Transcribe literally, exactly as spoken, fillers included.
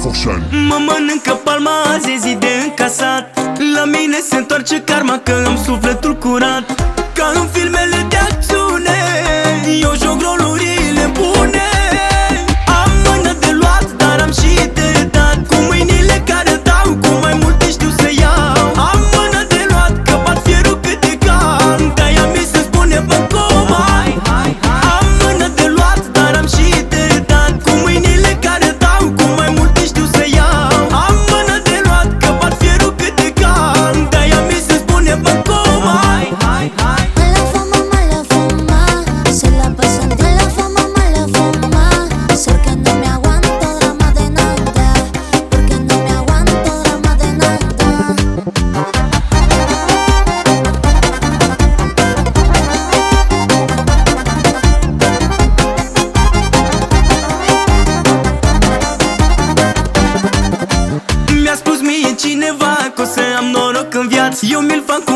Forșani. Mă mănâncă palma azi, zi de încasat. La mine se întoarce karma că am sufletul curat. Ca în filmele de acțiune, eu joc rolurile bune. Am mână de luat, dar am și de dat. Cu mâinile care dau, cu mai multe știu să iau. Am mână de luat, că bat fierul cât de cal. De-aia mi se spune Băncoma. Am mână de luat, dar am și de dat. Cu mâinile care dau, cu mai multe știu să iau. Am mână de luat, că bat fierul cât de cal. De-aia mi se spune Băncoma. Mala fama, mala fama, se la pasan de la fama, mala fama. Porque no me aguanto drama de nada, porque no me aguanto drama de nada. Mi-a spus mie cineva că o să am noroc în viață. Eu mi-l fac